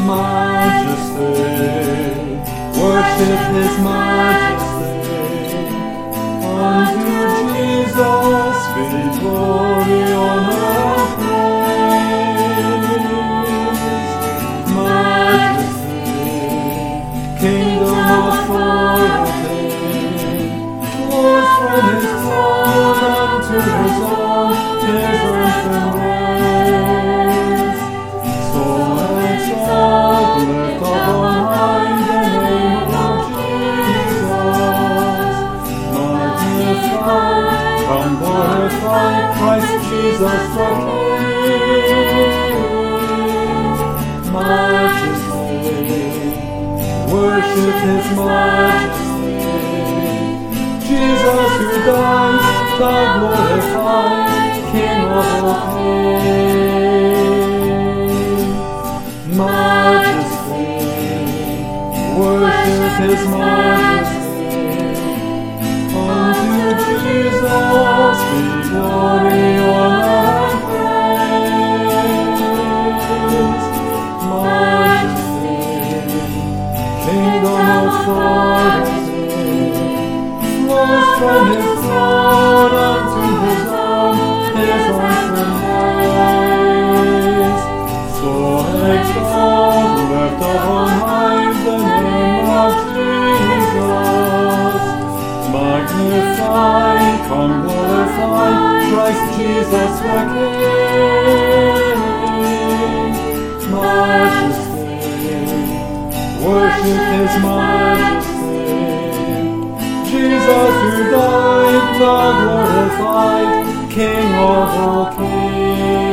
majesty, worship His majesty. Unto Jesus be glory, honor, and praise. Majesty, kingdom, authority, flows from His throne unto His own, His earthly ways. So exalt, lift up on high the name of Jesus. Magnify, come glorify Christ Jesus the King. Majesty, worship His majesty. Jesus who died, the glorified King of all kings. Majesty, worship His majesty. Unto Jesus be glory, honor, and praise. Majesty, kingdom, authority, flows from His throne unto His own, His earthly ways. So exalt, lift up on high the name of Jesus. Magnify, come glorify Christ Jesus the King. Majesty, worship His majesty. Jesus who died, the glorified King of all kings.